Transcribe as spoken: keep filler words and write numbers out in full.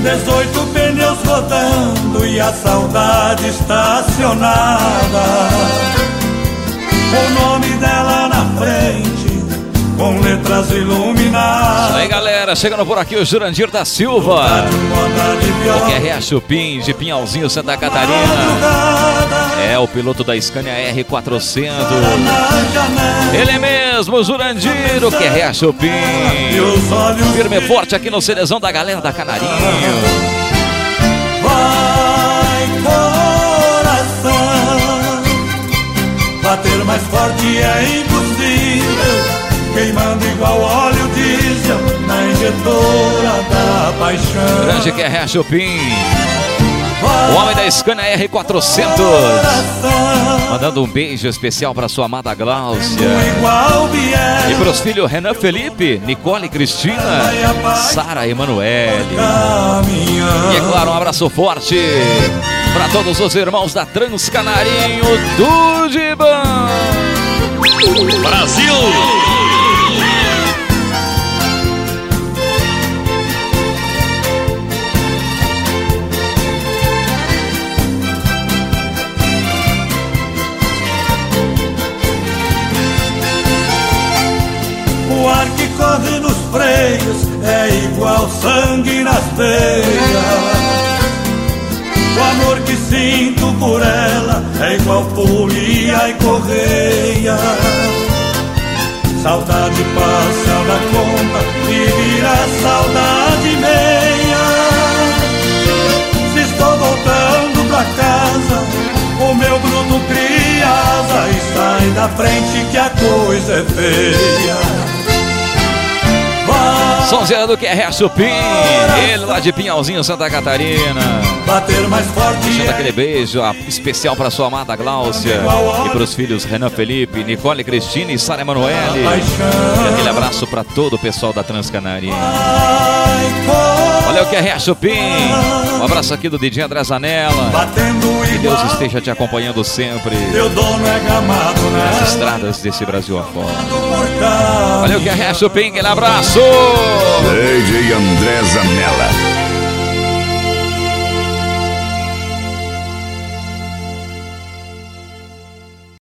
dezoito pneus rodando e a saudade estacionada, o nome dela na frente, com letras iluminadas. Isso aí, galera, chegando por aqui o Jurandir da Silva, o Q R A Chupim de Pinhalzinho, Santa Catarina. É o piloto da Scania R quatrocentos. Ele mesmo, o Jurandir, o Q R A Chupim. Firme e forte aqui no Cerezão da galera da Canarinho. Vai, coração, bater mais forte é impossível, queimando igual óleo diesel na injetora da paixão. Grande Q R A Chupim, o homem da Scania R quatrocentos. Mandando um beijo especial para sua amada Gláucia e para os filhos Renan Felipe, Nicole Cristina, Sara Emanuele. E é claro, um abraço forte para todos os irmãos da Transcanarinho do Diban. Brasil! O ar que corre nos freios é igual sangue nas veias. O amor que sinto por ela é igual folia e correia. Saudade passa da conta e vira saudade meia. Se estou voltando pra casa, o meu bruto cria asa e sai da frente que a coisa é feia. Sonzeira do Q R A Chupim, ele lá de Pinhalzinho, Santa Catarina. Bater mais forte. Deixando aquele beijo especial para sua amada Gláucia e para os filhos Renan Felipe, Nicole Cristina e Sara Emanuele. E aquele abraço para todo o pessoal da Transcanarinho. Valeu, Q R A Chupim. Um abraço aqui do D J André Zanella. Que Deus esteja te acompanhando sempre nas estradas desse Brasil afora. Valeu, Q R A Chupim, aquele abraço. D J André Zanella.